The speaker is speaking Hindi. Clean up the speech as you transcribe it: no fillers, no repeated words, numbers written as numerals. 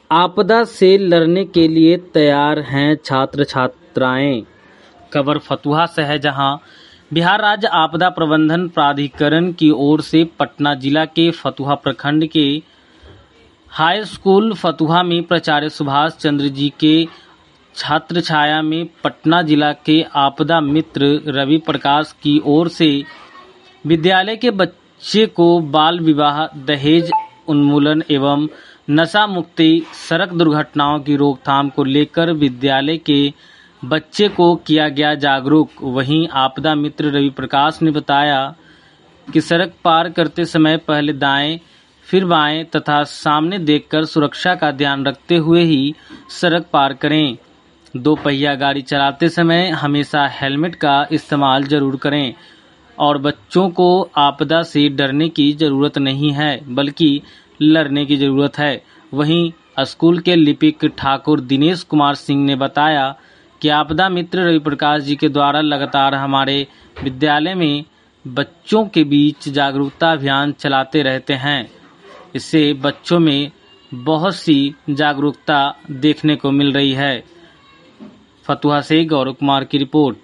आपदा से लड़ने के लिए तैयार हैं छात्र छात्राएं। खबर फतुहा से है, जहां बिहार राज्य आपदा प्रबंधन प्राधिकरण की ओर से पटना जिला के फतुहा प्रखंड के हाई स्कूल फतुहा में प्राचार्य सुभाष चंद्र जी के छात्र छाया में पटना जिला के आपदा मित्र रवि प्रकाश की ओर से विद्यालय के बच्चे को बाल विवाह, दहेज उन्मूलन एवं नशा मुक्ति, सड़क दुर्घटनाओं की रोकथाम को लेकर विद्यालय के बच्चे को किया गया जागरूक। वहीं आपदा मित्र रवि प्रकाश ने बताया कि सड़क पार करते समय पहले दाएं फिर बाएं तथा सामने देखकर सुरक्षा का ध्यान रखते हुए ही सड़क पार करें। दो पहिया गाड़ी चलाते समय हमेशा हेलमेट का इस्तेमाल जरूर करें और बच्चों को आपदा से डरने की जरूरत नहीं है, बल्कि लड़ने की जरूरत है। वहीं स्कूल के लिपिक ठाकुर दिनेश कुमार सिंह ने बताया कि आपदा मित्र रवि प्रकाश जी के द्वारा लगातार हमारे विद्यालय में बच्चों के बीच जागरूकता अभियान चलाते रहते हैं। इससे बच्चों में बहुत सी जागरूकता देखने को मिल रही है। फतुहा से गौरव कुमार की रिपोर्ट।